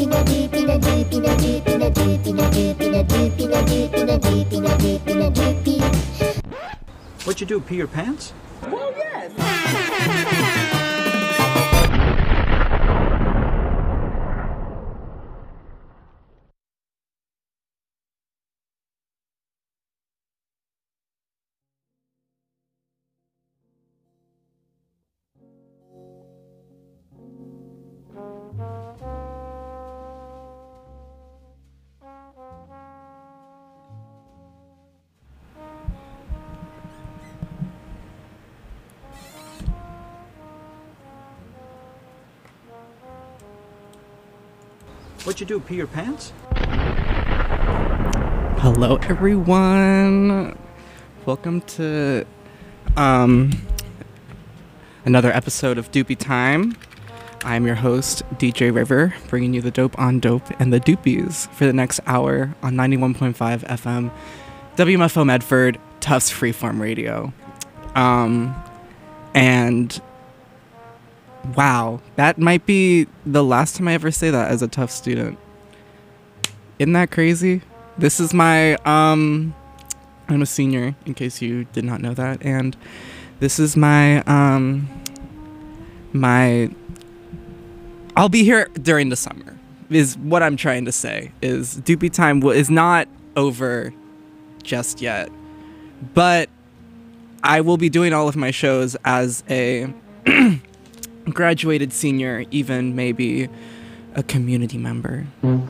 What'd you do, pee your pants? Well, yes. What'd you do, pee your pants? Hello everyone. Welcome to another episode of Doopy Time. I'm your host, DJ River, bringing you the dope on dope and the doopies for the next hour on 91.5 FM, WMFO Medford, Tufts Freeform Radio. And wow, that might be the last time I ever say that as a Tufts student. Isn't that crazy? This is my, I'm a senior, in case you did not know that, and this is my, I'll be here during the summer, is what I'm trying to say, is Doopy Time is not over just yet, but I will be doing all of my shows as a graduated senior, even maybe a community member.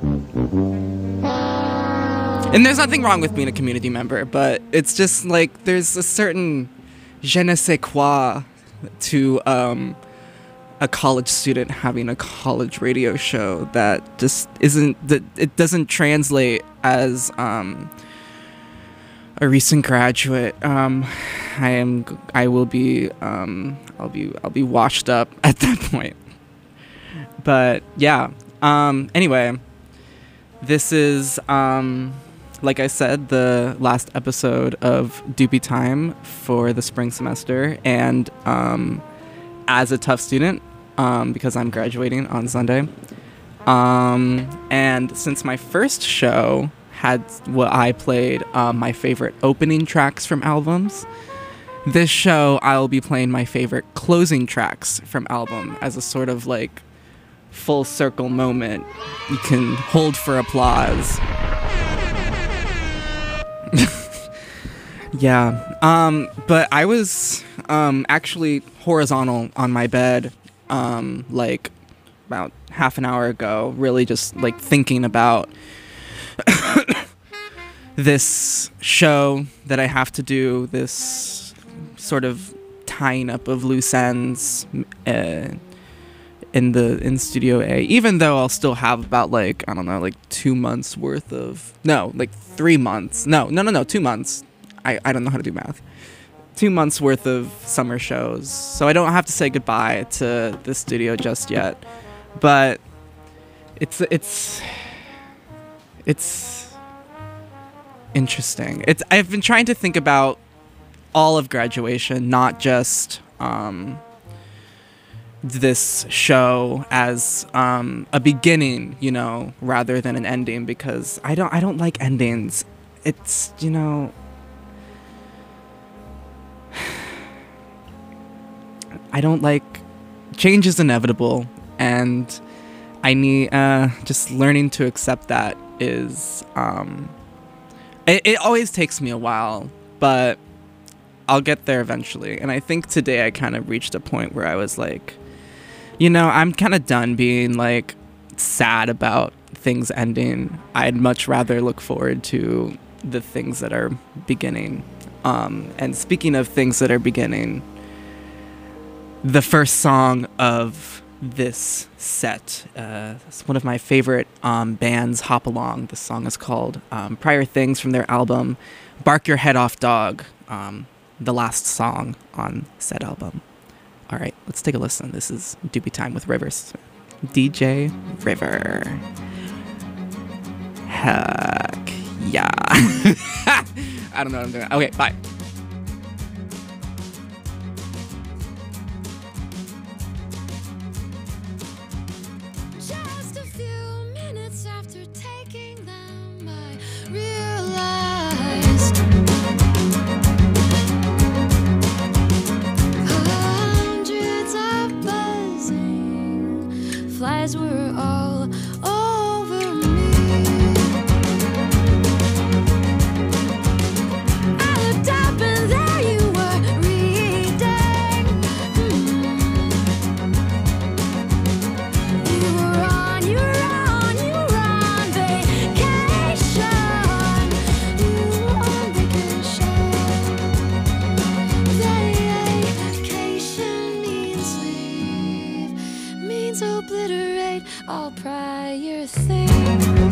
And there's nothing wrong with being a community member, but it's just like there's a certain je ne sais quoi to a college student having a college radio show that just isn't, that it doesn't translate as a recent graduate. I'll be washed up at that point. But yeah, anyway, this is like I said, the last episode of Doopy Time for the spring semester, and as a Tufts student, because I'm graduating on Sunday, and since my first show had what I played my favorite opening tracks from albums, this show I'll be playing my favorite closing tracks from album as a sort of like full circle moment you can hold for applause. Yeah, but I was actually horizontal on my bed like about half an hour ago, really just like thinking about this show that I have to do, this sort of tying up of loose ends in Studio A, even though I'll still have about like, I don't know, like 2 months worth of, no, like 3 months, no, 2 months, I don't know how to do math, 2 months worth of summer shows, so I don't have to say goodbye to the studio just yet, but it's interesting. I've been trying to think about all of graduation, not just this show as a beginning, you know, rather than an ending, because I don't like endings. It's, you know, I don't like, change is inevitable, and I need just learning to accept that is it always takes me a while, but I'll get there eventually. And I think today I kind of reached a point where I was like, you know, I'm kind of done being like sad about things ending. I'd much rather look forward to the things that are beginning. And speaking of things that are beginning, the first song of this set, it's one of my favorite bands, Hop Along. The song is called Prior Things, from their album Bark Your Head Off Dog, the last song on said album. All right, let's take a listen. This is Doopy Time with Rivers. DJ River. Heck yeah. I don't know what I'm doing. Okay, bye. Just a few minutes. Minutes after taking them, I realized hundreds of buzzing flies were all over me. I looked up and there you were reading. You were on vacation. You were on vacation. Vacation means leave, means obliterate all prior things.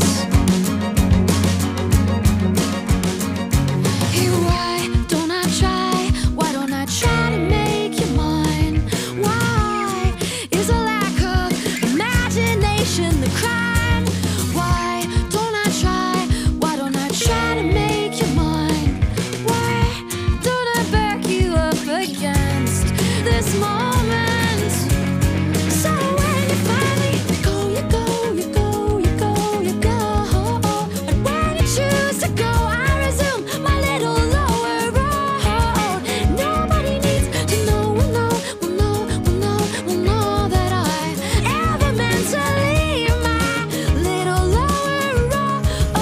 Hey, why don't I try? Why don't I try to make you mine? Why is a lack of imagination the crime? Why don't I try? Why don't I try to make you mine? Why don't I back you up against this moment? So when you finally go, you go, you go, you go, you go. And when you choose to go, I resume my little lower road. Nobody needs to know, will know, will know, will know, will know that I ever meant to leave my little lower road.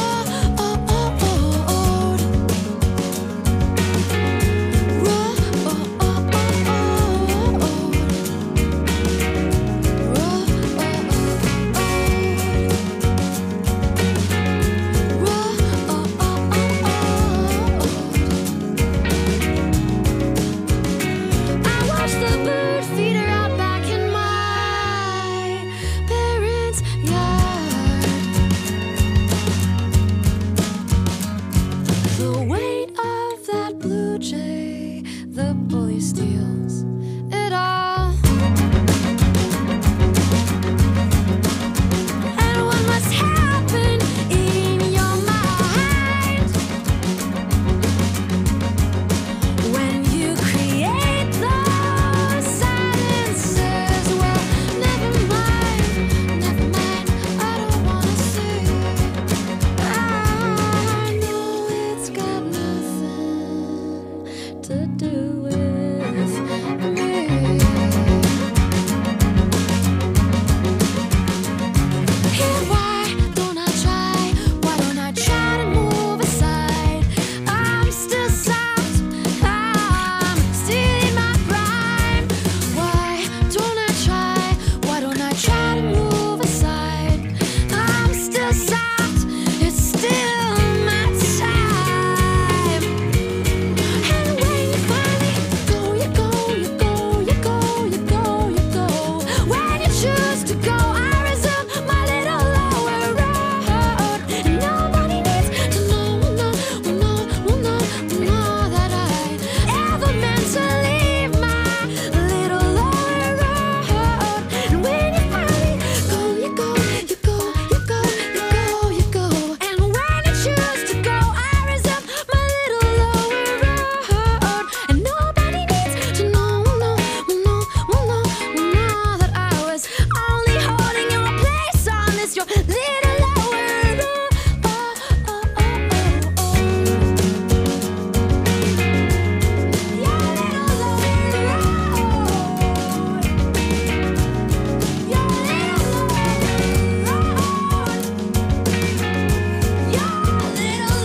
I watched the bird feeder out back in my parents' yard. The weight of that blue jay, the bully steals it all. And what must happen in your mind when you create those silences? Well, never mind, I don't wanna see. I know it's got nothing to do with me. Hey, why don't I try? Why don't I try to move aside? I'm still soft, I'm still in my prime. Why don't I try? Why don't I try to move aside? I'm still soft, it's still my time. And when you finally go, you go, you go, you go, you go, you go. When you choose to go, I resume my little lower road. And nobody needs to know, will know, will know, will know, will know that I ever meant to leave my little lower road. And when you finally go, you go, you go, you go, you go, you go. And when you choose to go, I resume my little lower road. And nobody needs to know, will know, will know, will know, will know that I was only holding your place on this, your little lower road. Your little lower road. Your little lower road. Your little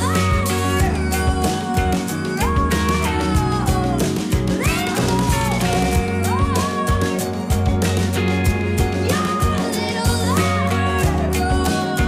lower road.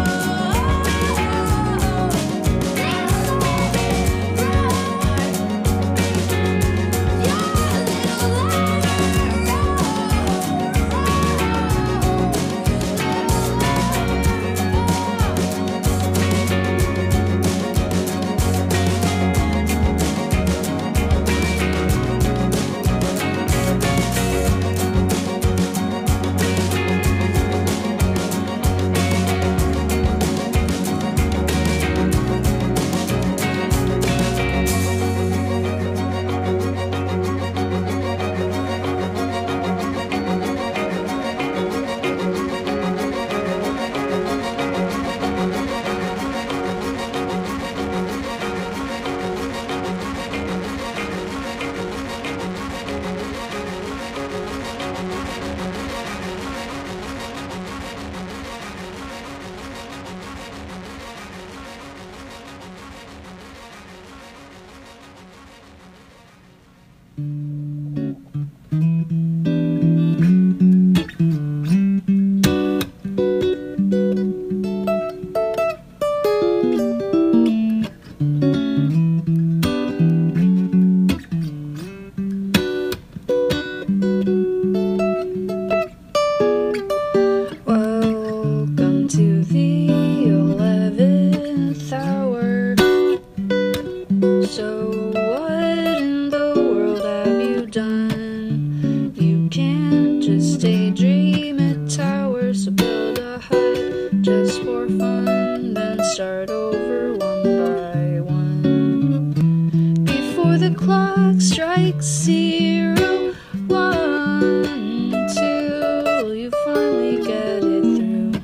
fun, then start over one by one. Before the clock strikes 0, 1, 2, you finally get it through.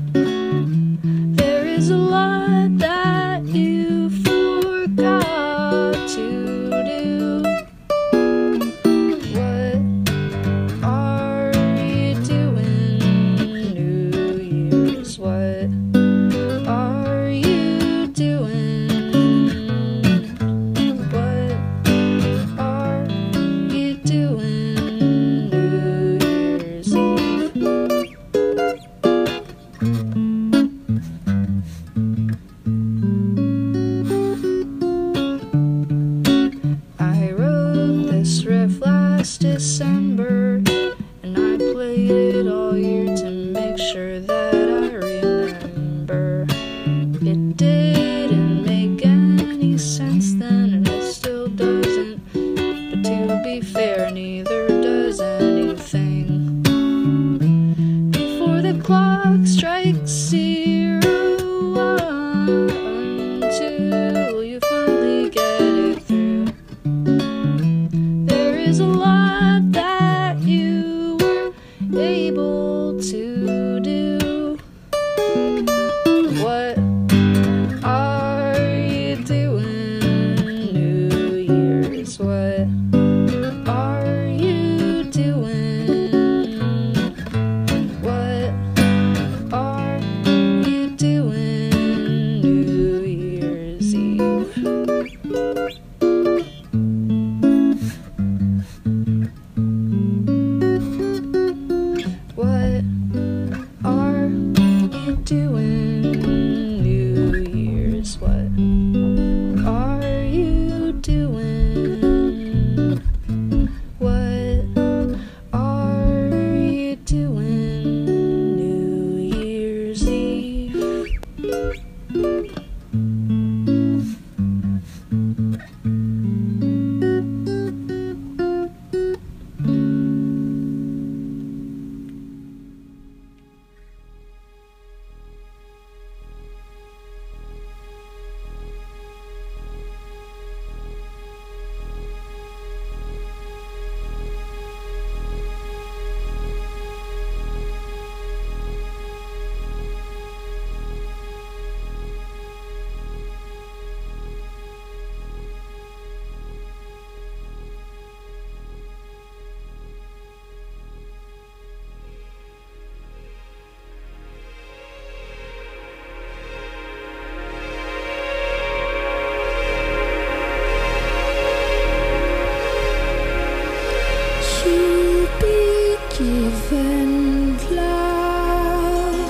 There is a lot that you forgot to do. What are you doing, New Year's? What are you doing? What are you doing, New Year's Eve? I wrote this riff last December, and I played it all year to make sure that I remember. It didn't make any sense then, and it still doesn't. But to be fair, neither does anything. Before the clock strikes 0, 1, 2, you finally get it through. There is a lot that you were able to do. What are you doing, New Year's? What are you doing? What are you doing, New Year's Eve? What are you doing, New Year's? What are you doing? What are you doing, New Year's Eve? You'll be given love.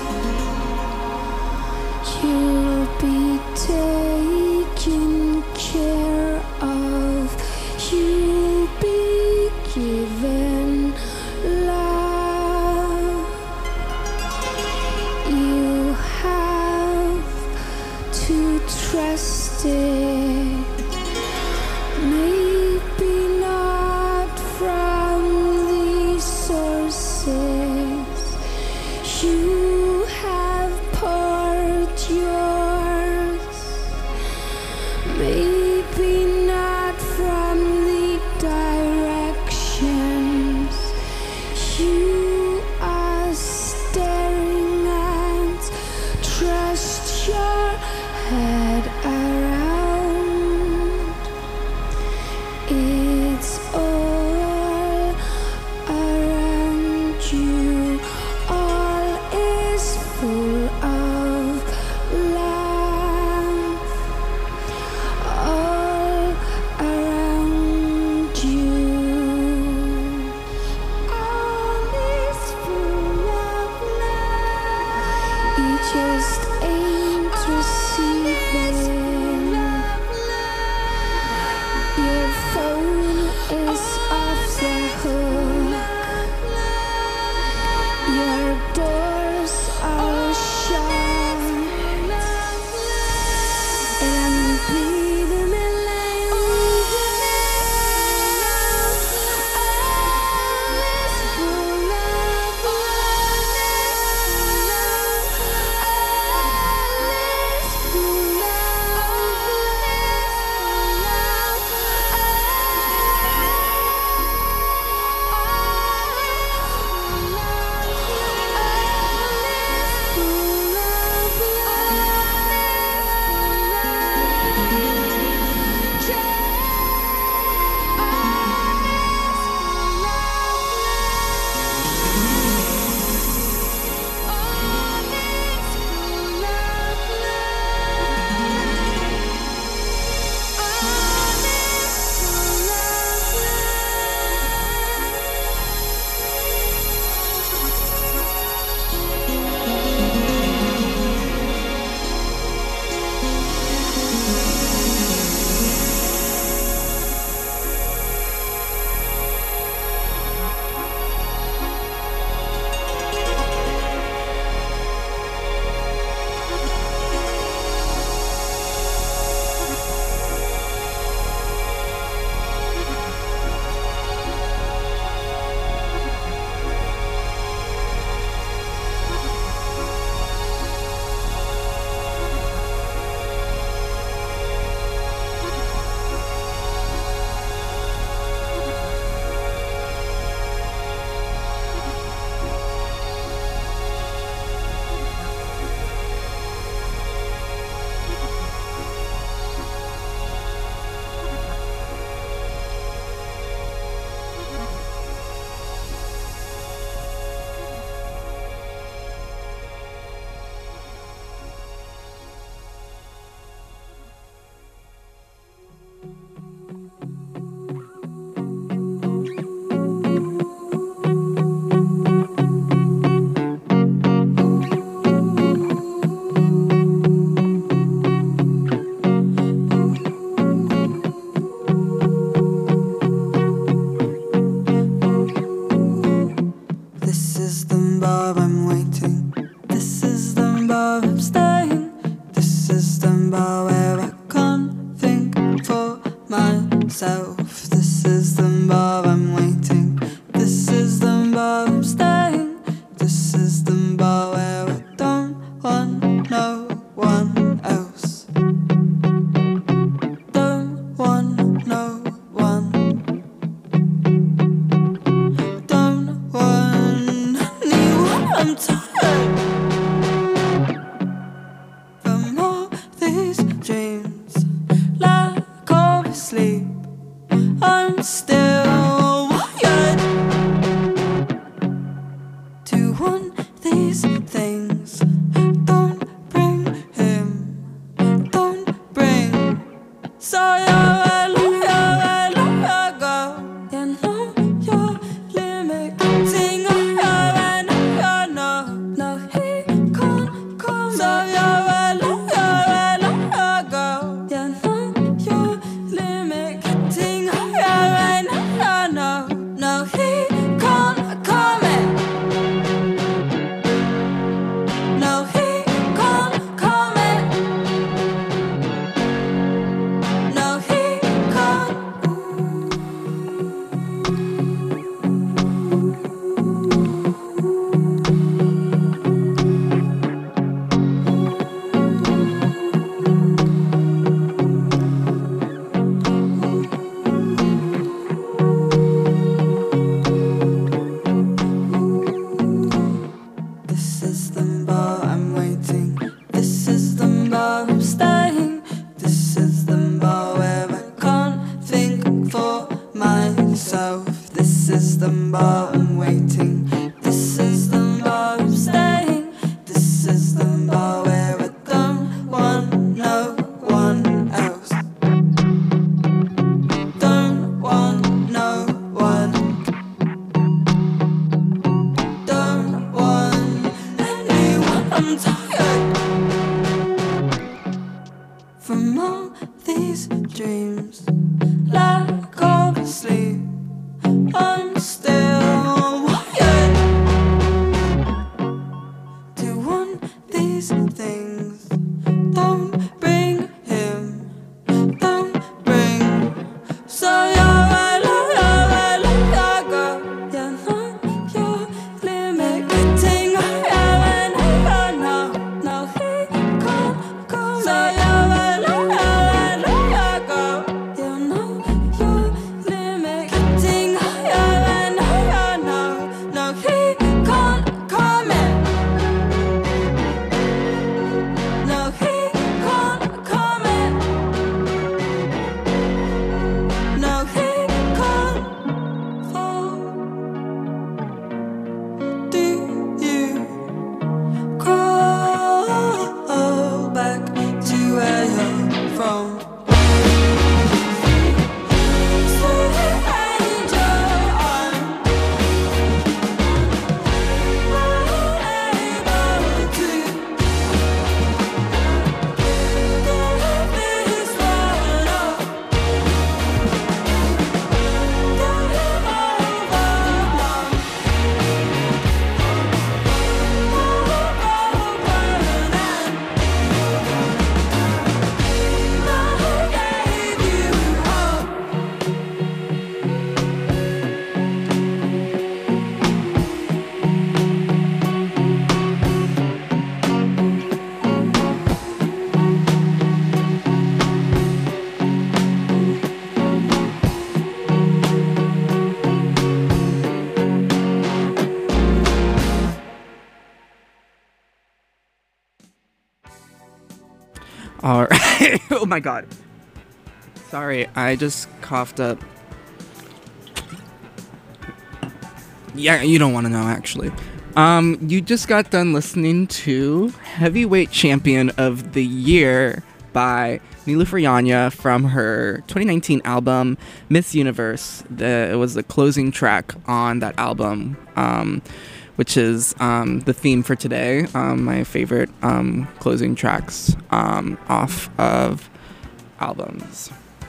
You'll be taken care of. You'll be given love. You have to trust it. Maybe not from these sources. You have poured yours. Maybe not from the directions you are staring at. Trust your head around. It's all around you. All is full of love. All around you. All is full of love. You just ain't receiving. bar where I can't think for myself. This is the bar I'm waiting. This is the bar I'm staying. This is the bar where I don't want no one else. Don't want no one. Don't want anyone. I'm tired from all these dreams, lack of sleep. I'm still wired to want these things. Don't bring him, don't bring. So you're go. You know you're limiting. No, he can't come. So you're go. You know you're limiting. No, he can't come in. No, he can't come in. No, he can't. This is the bar I'm waiting. This is the bar I'm staying. This is the bar where I can't think for myself. This is the bar I'm waiting. This is the bar I'm staying. This is the bar where I don't want no one else. Don't want no one. Don't want anyone. I'm tired from all these dreams, lack of sleep. I'm still wired to want these things. Don't bring him, don't bring. So you're go. You know you're limiting. No, he can't come. So you're go. You know you're limiting. No, he can't come in. No, he can't come in. No, he can't fall. Do you crawl back to where you're from? Sweet angel, I'm unable to give this one up. All right. Oh my god. Sorry, I just coughed up. Yeah, you don't want to know actually. You just got done listening to Heavyweight Champion of the Year by Nilüfer Yanya from her 2019 album Miss Universe. It was the closing track on that album, which is the theme for today. My favorite closing tracks off of albums.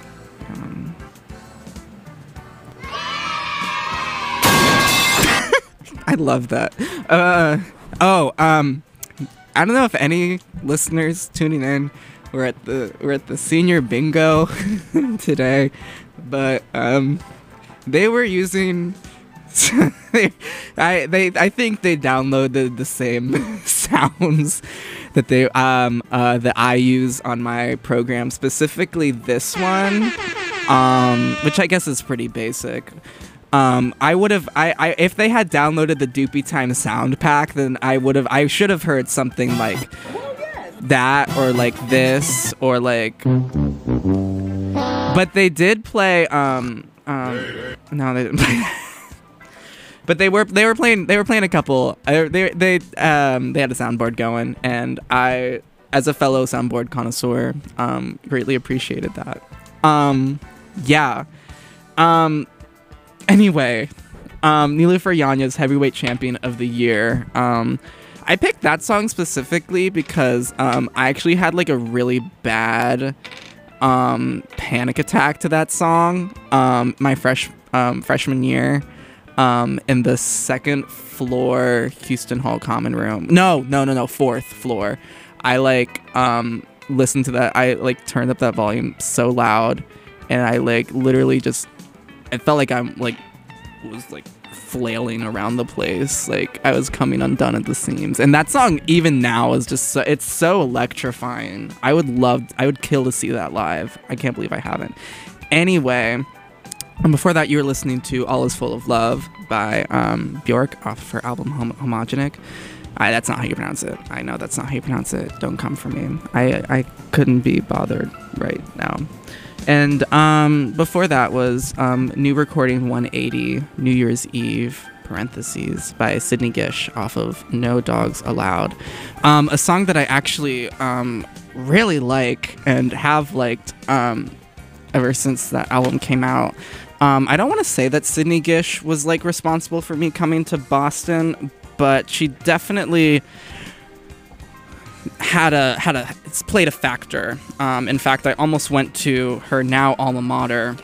I love that. I don't know if any listeners tuning in we're at the senior bingo today, but they were using. I think they downloaded the same sounds that that I use on my program, specifically this one, which I guess is pretty basic. I would have if they had downloaded the Doopy Time sound pack, then I should have heard something like that, or like this, or like. But they did play no, they didn't play. But they were playing a couple. They had a soundboard going, and I, as a fellow soundboard connoisseur, greatly appreciated that. Yeah. Anyway, Niloufer Yanya's Heavyweight Champion of the Year. I picked that song specifically because I actually had like a really bad panic attack to that song my freshman year. In the second floor Houston Hall common room. No, fourth floor. I listened to that. I turned up that volume so loud, and I literally just, it felt like I'm was flailing around the place. I was coming undone at the seams. And that song even now is just it's so electrifying. I would kill to see that live. I can't believe I haven't. Anyway, and before that, you were listening to All Is Full of Love by Bjork off of her album Homogenic. That's not how you pronounce it. I know that's not how you pronounce it. Don't come for me. I couldn't be bothered right now. And before that was New Recording 180, New Year's Eve, parentheses, by Sydney Gish off of No Dogs Allowed. A song that I actually really like and have liked ever since that album came out. I don't want to say that Sydney Gish was responsible for me coming to Boston, but she definitely it's played a factor. In fact, I almost went to her now alma mater.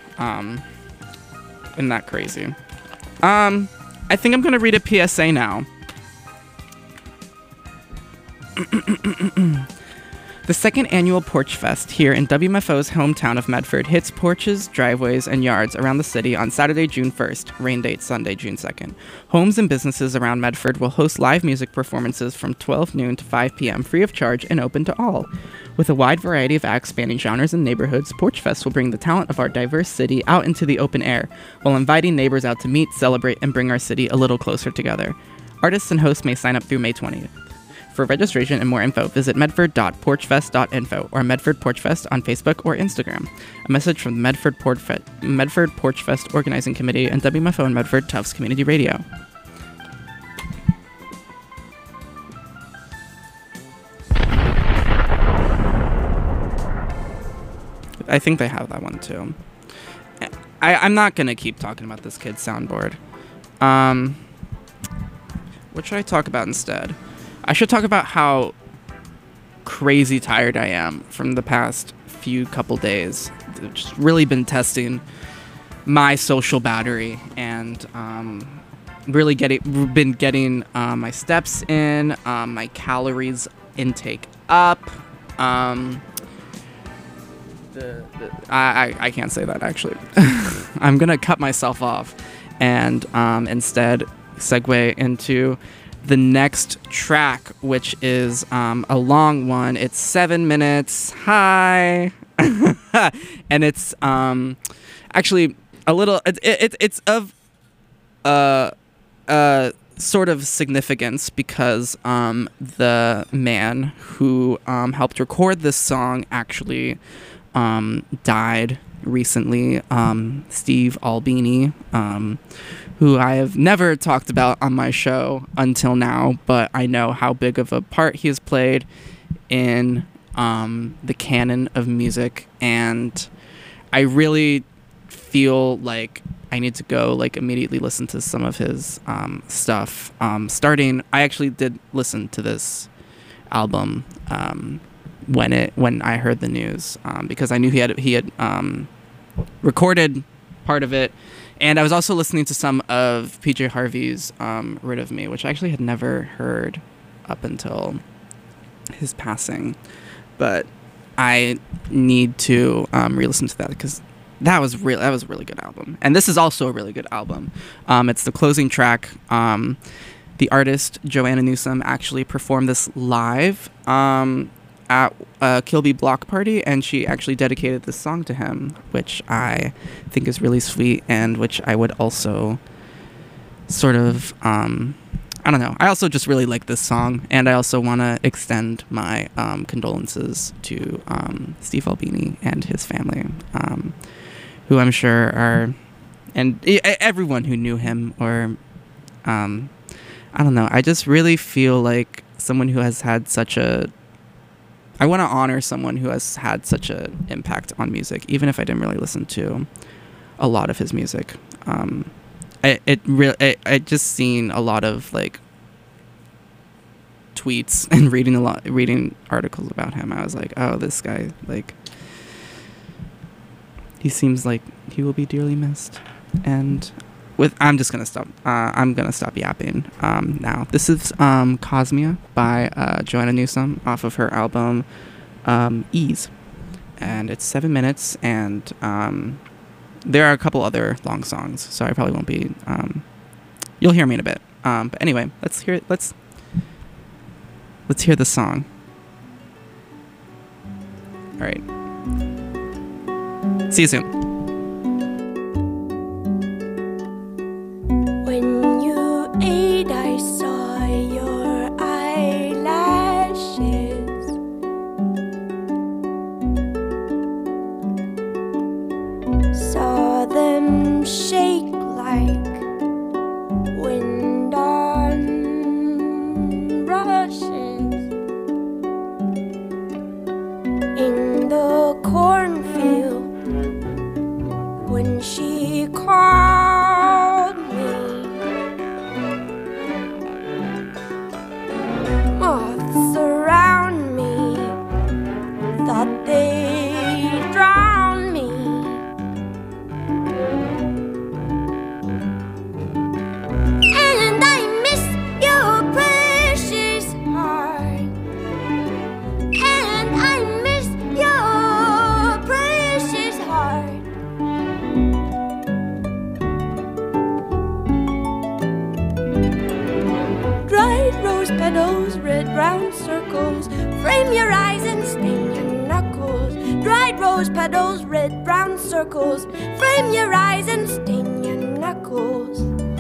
Isn't that crazy? I think I'm gonna read a PSA now. The second annual Porch Fest here in WMFO's hometown of Medford hits porches, driveways, and yards around the city on Saturday, June 1st, rain date Sunday, June 2nd. Homes and businesses around Medford will host live music performances from 12 noon to 5 p.m. free of charge and open to all. With a wide variety of acts spanning genres and neighborhoods, Porch Fest will bring the talent of our diverse city out into the open air, while inviting neighbors out to meet, celebrate, and bring our city a little closer together. Artists and hosts may sign up through May 20th. For registration and more info, visit medford.porchfest.info or Medford Porch Fest on Facebook or Instagram. A message from the Medford Porch Fest Organizing Committee and WMFO and Medford Tufts Community Radio. I think they have that one too. I'm not going to keep talking about this kid's soundboard. What should I talk about instead? I should talk about how crazy tired I am from the past few couple days. I've just really been testing my social battery and really been getting my steps in, my calories intake up. I can't say that actually. I'm gonna cut myself off and instead segue into the next track, which is a long one. It's 7 minutes. Hi. And it's actually a little it's of sort of significance because the man who helped record this song actually died recently. Steve Albini, who I have never talked about on my show until now, but I know how big of a part he has played in the canon of music, and I really feel like I need to go immediately listen to some of his stuff. I actually did listen to this album when I heard the news, because I knew he had recorded part of it. And I was also listening to some of PJ Harvey's Rid of Me, which I actually had never heard up until his passing. But I need to re-listen to that because that was a really good album. And this is also a really good album. It's the closing track. The artist Joanna Newsom actually performed this live at Kilby Block Party, and she actually dedicated this song to him, which I think is really sweet, and which I would also sort of I don't know. I also just really like this song, and I also want to extend my condolences to Steve Albini and his family, who I'm sure are, and everyone who knew him, or I don't know. I just really feel like someone who has had such a, I want to honor someone who has had such an impact on music, even if I didn't really listen to a lot of his music. I just seen a lot of like tweets and reading articles about him. I was like, oh, this guy, like, he seems like he will be dearly missed. And I'm just gonna stop. I'm gonna stop yapping now. This is Cosmia by Joanna Newsom off of her album Ease, and it's 7 minutes, and there are a couple other long songs, so I probably won't be. You'll hear me in a bit. But anyway, let's hear it. Let's hear the song. All right. See you soon. When you ate, I saw your eyelashes. Saw them shake like wind on rushes in the cornfield when she called me. Moths around me thought they'd drown me. And I miss your precious heart. And I miss your precious heart. Dried rose petals, red round circles, frame your eyes and stain your knuckles. Dried rose petals, red brown circles, frame your eyes and stain your knuckles.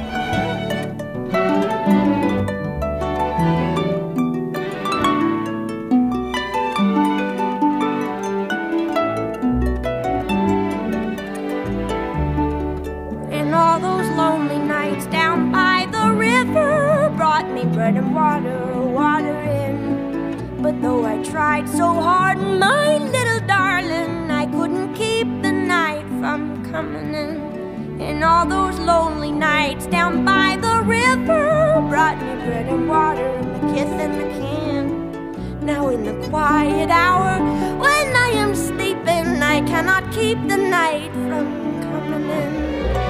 And all those lonely nights down by the river brought me bread and water in. But though I tried so hard, my little darling, I couldn't keep the night from coming in. And all those lonely nights down by the river brought me bread and water and the kiss in the can. Now in the quiet hour when I am sleeping, I cannot keep the night from coming in.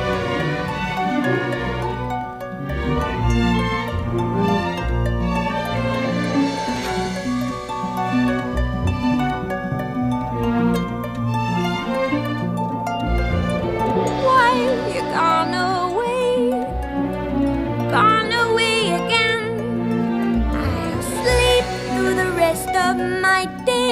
Why you gone away again? I'll sleep through the rest of my day.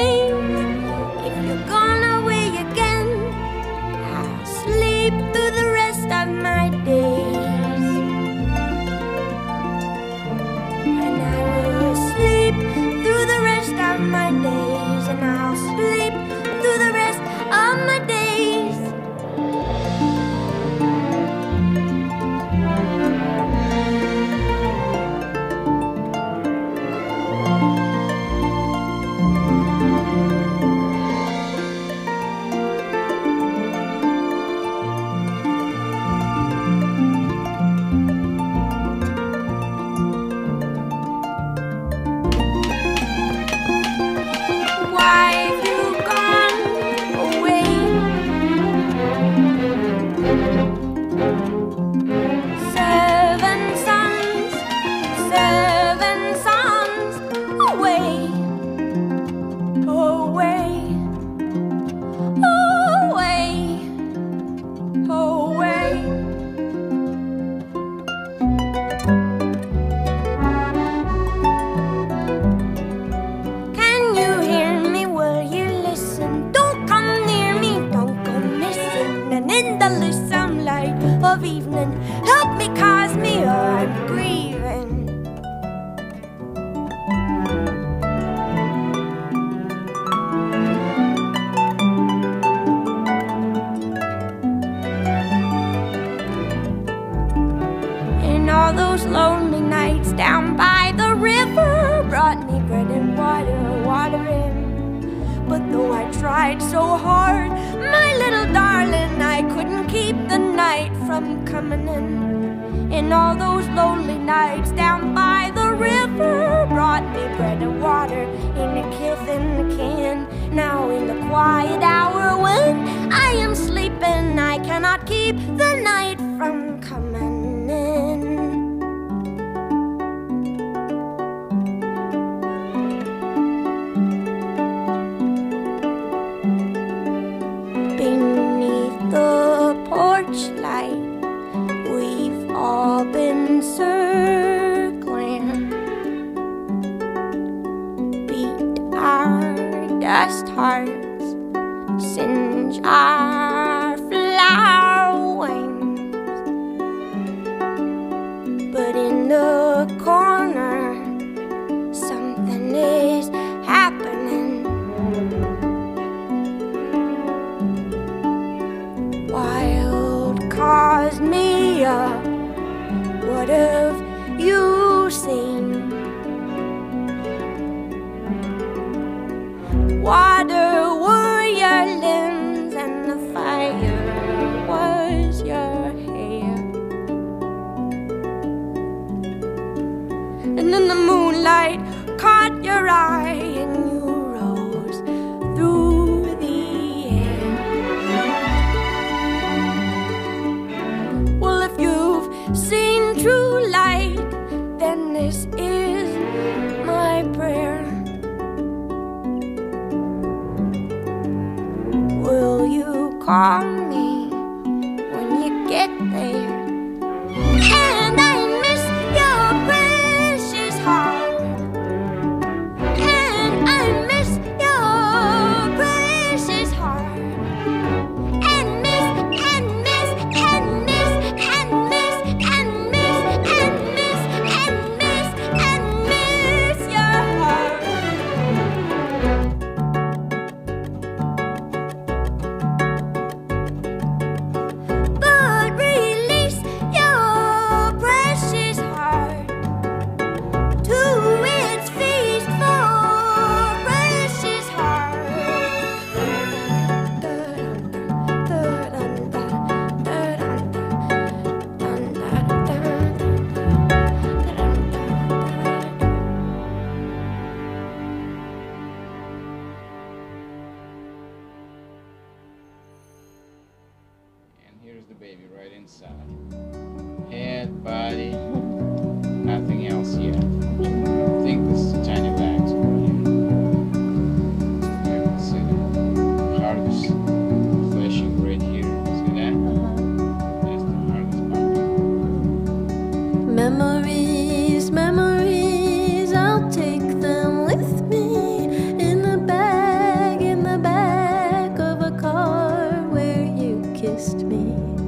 of evening. Help me, cause me, I'm grieving. In all those lonely nights down by the river, brought me bread and water, watering. But though I tried so hard, my little darling, I couldn't keep the night from coming in. In all those lonely nights down by the river, brought me bread and water in a kith and a can. Now in the quiet hour when I am sleeping, I cannot keep the night from coming in. Beneath the porch light, we've all been circling. Beat our dust hearts, singe our flower wings. But in the corner, something is happening. Wild Cosmea, what have you seen? Water were your limbs and the fire was your hair. And then the moonlight caught your eye and you rose through the air. Well, if you've seen true light, then this is my prayer. Will you call me when you get there? And I miss your precious heart. And I miss your precious heart. And miss, and miss, and miss, and miss, and miss, and miss, and miss, and miss your heart. But release your precious heart to its feast for precious heart. And here's the baby right inside. Head, body, nothing else yet. I think this is tiny legs over here. You can see the hardest fleshing right here. See that? That's the hardest part. Memories, memories, I'll take them with me in the back of a car where you kissed me.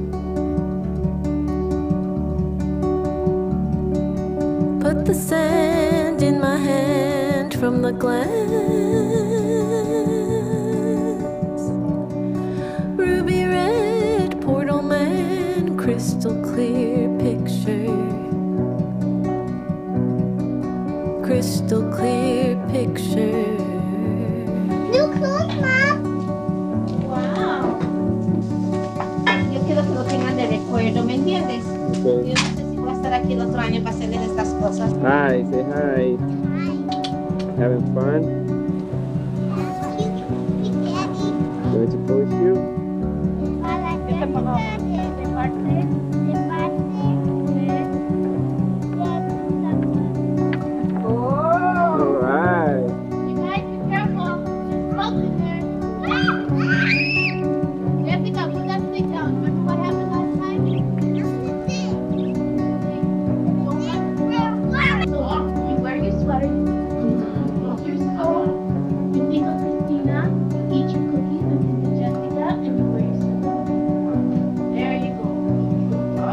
Put the sand in my hand from the glass. Ruby red portal man, crystal clear picture. Crystal clear picture. New clothes, Mom. Wow. Yo quiero que lo tengan de recuerdo, ¿me entiendes? Yo no sé si voy a estar aquí el otro año para hacerles estas cosas. Hi, say hi. Having fun? Going to push you? Alright. You guys be careful. There's smoke in there. Jessica, put that stick down. Remember what happened last time? So you wear your sweater, you your soul, you think of Christina, you eat your cookies, and think of Jessica, and you wear your sweater. There you go.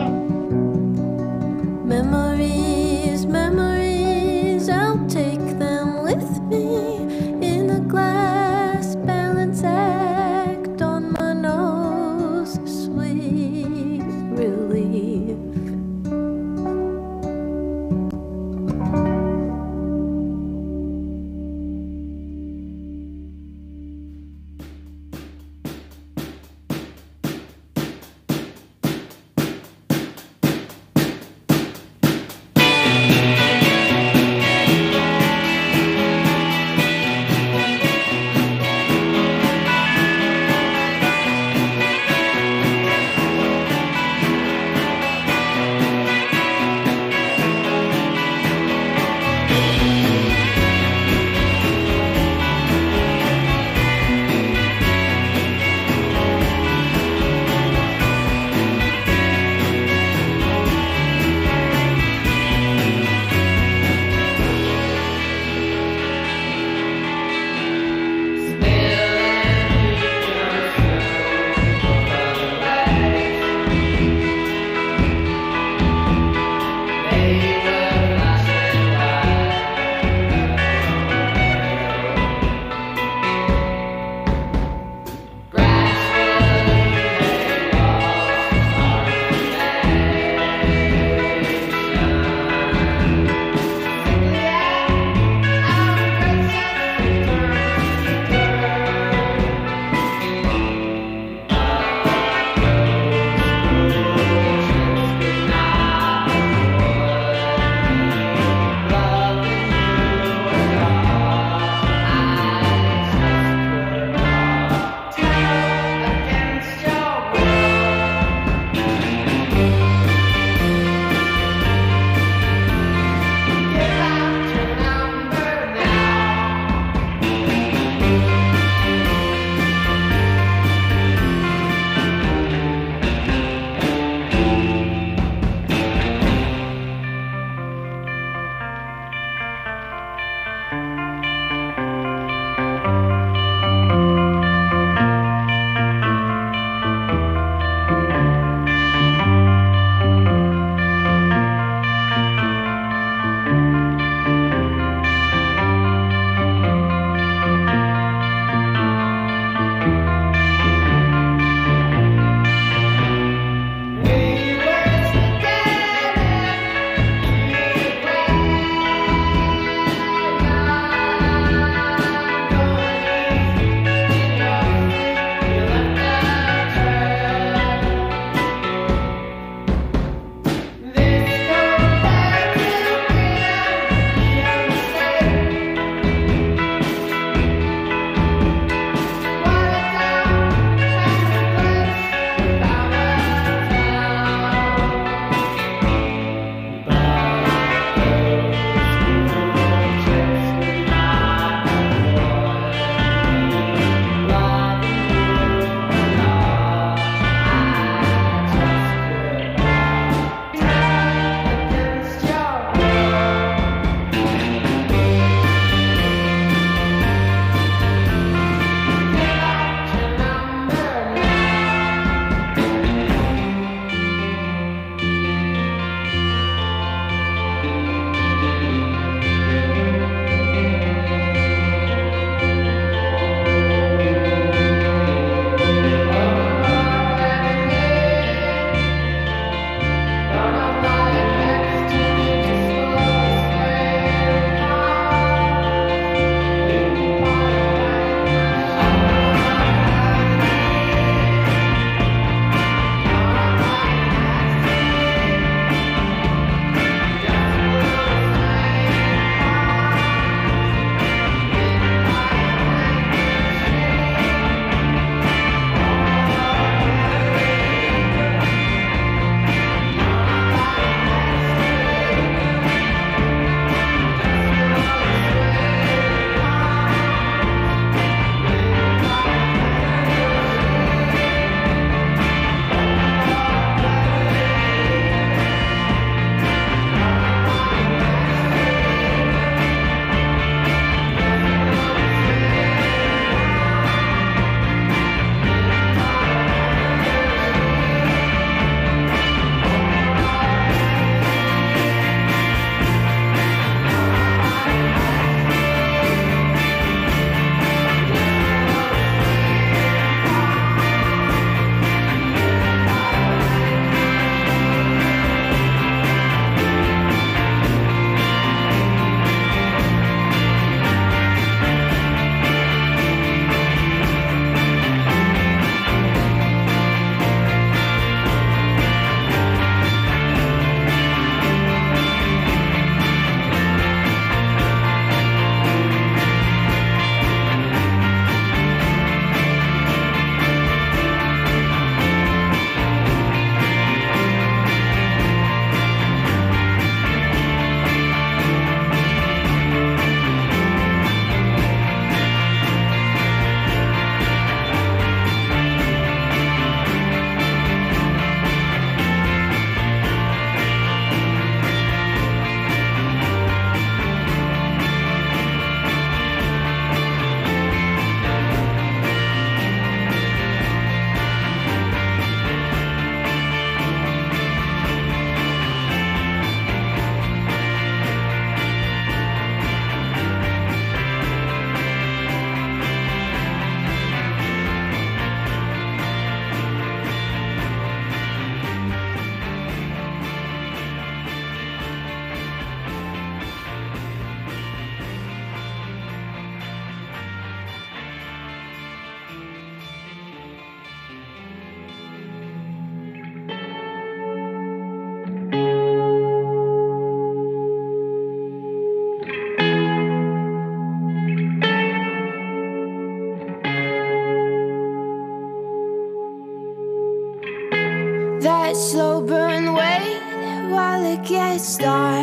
that slow burn wait while it gets dark.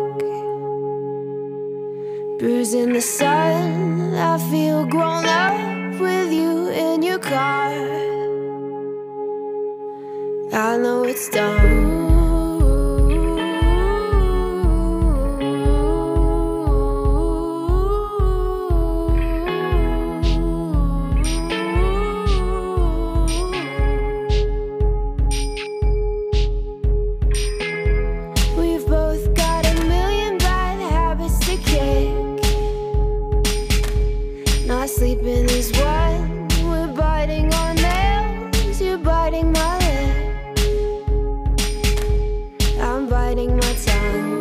Bruising the sun, I feel grown up with you in your car. I know it's dumb. We've both got a million bad habits to kick. Not sleeping is one. We're biting on nails. You're biting my lip. I'm biting my tongue.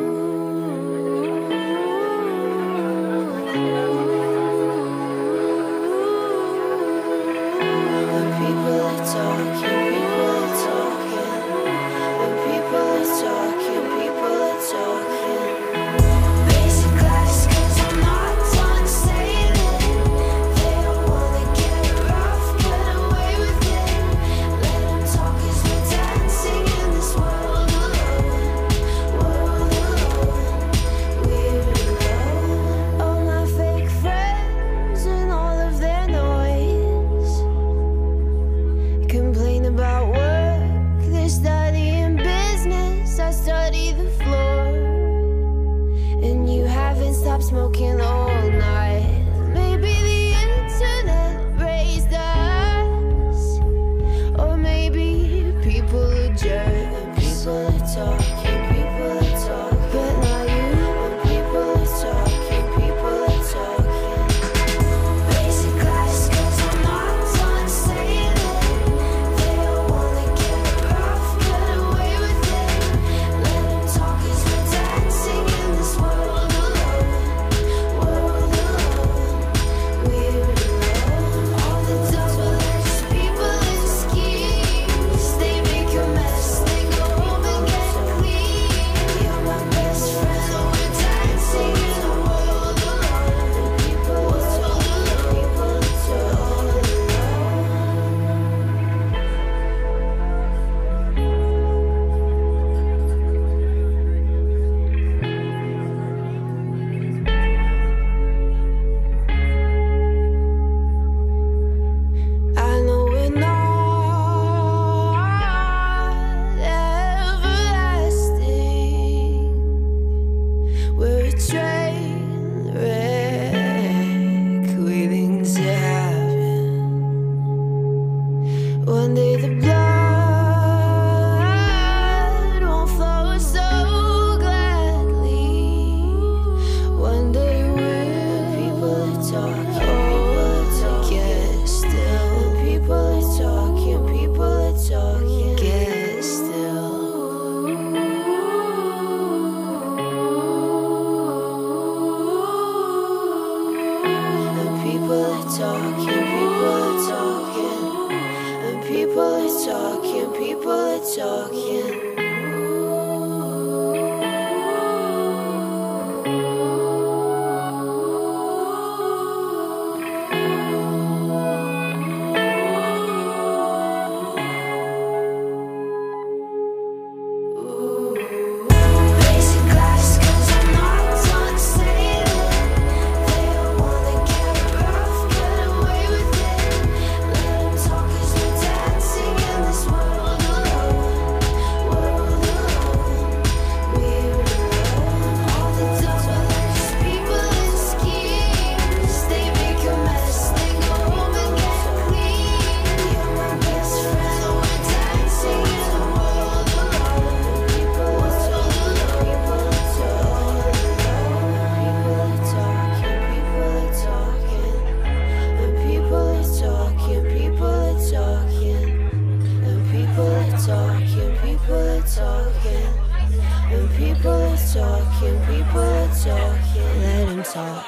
When people are talking, people are talking. When people are talking, people are talking. Basic class, 'cause I'm not done saying it. They don't wanna get rough, get away with it. Let them talk 'cause we're dancing in this world alone. World alone, we're alone. All my fake friends and all of their noise complain about work, they're studying business, I study the floor. And you haven't stopped smoking all night. Maybe the internet raised us, or maybe people are jerks. People are talking, people are talking, but not you. When people are talking, people are talking. Basic class, 'cause I'm not done saying it. They don't wanna get rough, get away with it. Let them talk 'cause we're dancing in this world alone. World alone, we're alone. All the double-edged people and schemes, they make a mess, they go home and get clean. You're my best friend, and we're dancing in a world alone. People are talking, people are talking. I know we're not everlasting. We're a train wreck waiting to happen. One day the blood won't flow so gladly. One day we'll. People are talking, people are talking. Get still. People are talking, people are talking. Get still. And people are talking, people are talking. And people are talking, people are talking. Basic class, 'cause I'm not done saying it. They don't wanna get rough, get away with it. Let them talk 'cause we're dancing in this world alone. World alone, we're alone. All the double-edged people and schemes, they make a mess, they go home and get clean. You're my best friend, and we're dancing in a world alone. People are talking, people are talking. People are talking, people are talking. And people are talking, people are talking. And people are talking, people are talking. And people are talking, people are talking. Let them talk.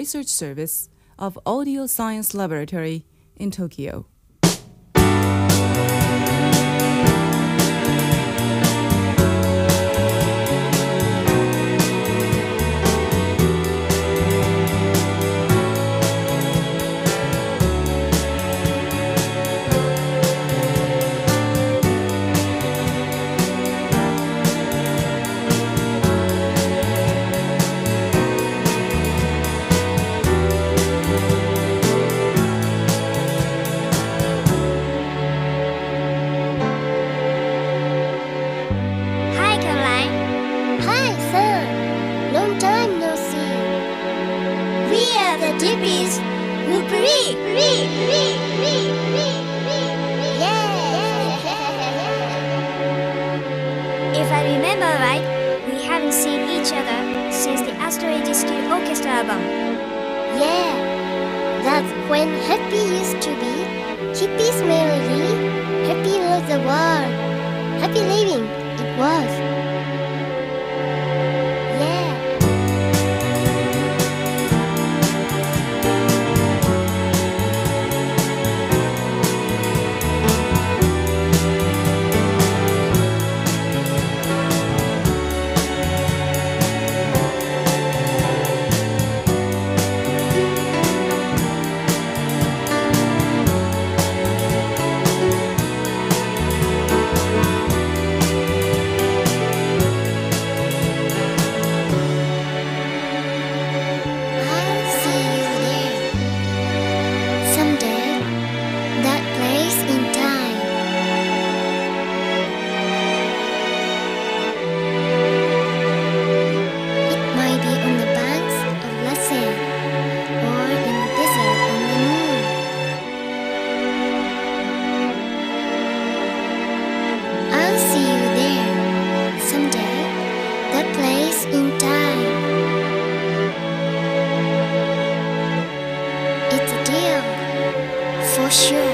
research service of Audio Science Laboratory in Tokyo. Hi, Caroline. Hi, Sam. Long time no see. We are the Dippies. Whoopee! Yeah! If I remember right, we haven't seen each other since the Asteroid Dispute Orchestra album. Yeah, that's when Happy used to be. Hippie's melody. Happy was the world. Happy living, it was. Yeah. I'll see you there. Someday, that place in time. It might be on the banks of Lassen or in the desert on the moon. I'll see you there. Someday, that place in time. It's a deal, for sure.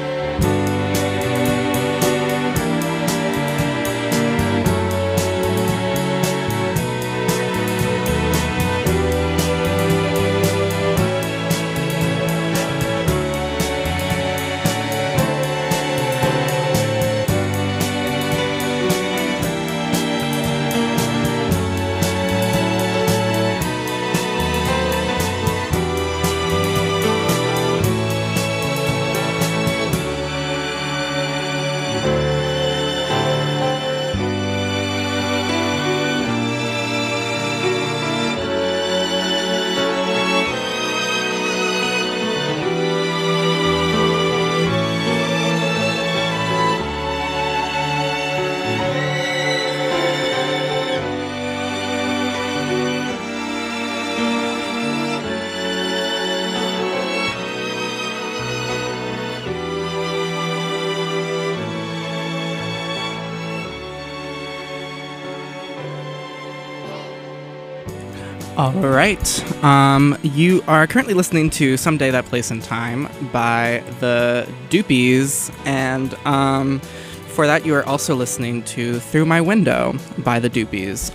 All right. You are currently listening to Someday That Place in Time by the Doopies. And for that, you are also listening to Through My Window by the Doopies,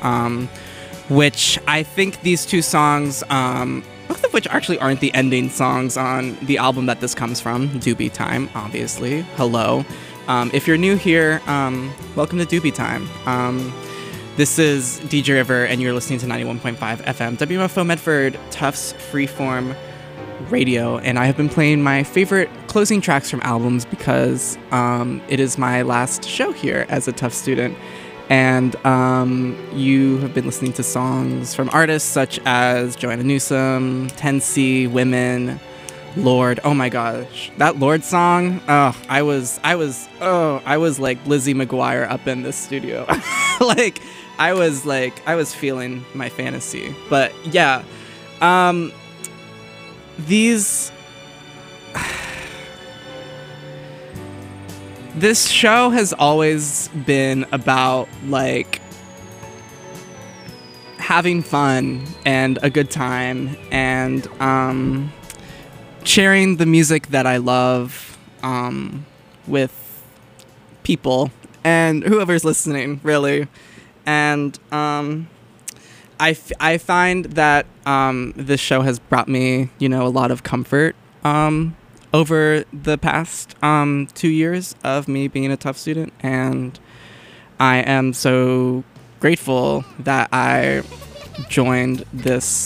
which I think these two songs, both of which actually aren't the ending songs on the album that this comes from, Doobie Time, obviously. Hello. If you're new here, welcome to Doobie Time. This is DJ River, and you're listening to 91.5 FM WMFO Medford, Tufts Freeform Radio, and I have been playing my favorite closing tracks from albums because it is my last show here as a Tufts student, and you have been listening to songs from artists such as Joanna Newsom, 10C, Women, Lord. Oh my gosh, that Lord song. Oh, I was like Lizzie McGuire up in this studio. I was feeling my fantasy. But yeah, this show has always been about like having fun and a good time and sharing the music that I love with people and whoever's listening, really. And I I find that this show has brought me, a lot of comfort over the past 2 years of me being a tough student, and I am so grateful that I joined this,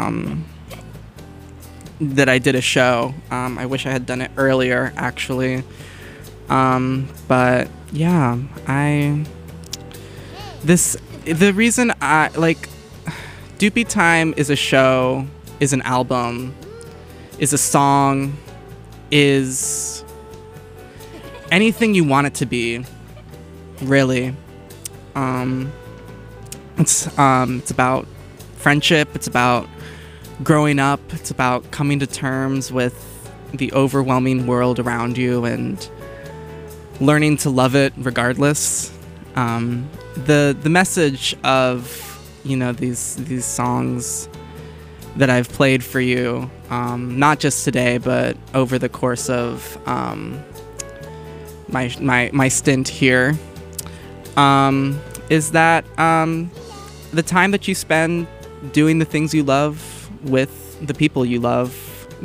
that I did a show. I wish I had done it earlier, actually. But yeah, the reason I like Doopy Time is a show, is an album, is a song, is anything you want it to be, really. It's about friendship, it's about growing up, it's about coming to terms with the overwhelming world around you and learning to love it regardless. The message of these songs that I've played for you, not just today but over the course of my stint here, is that the time that you spend doing the things you love with the people you love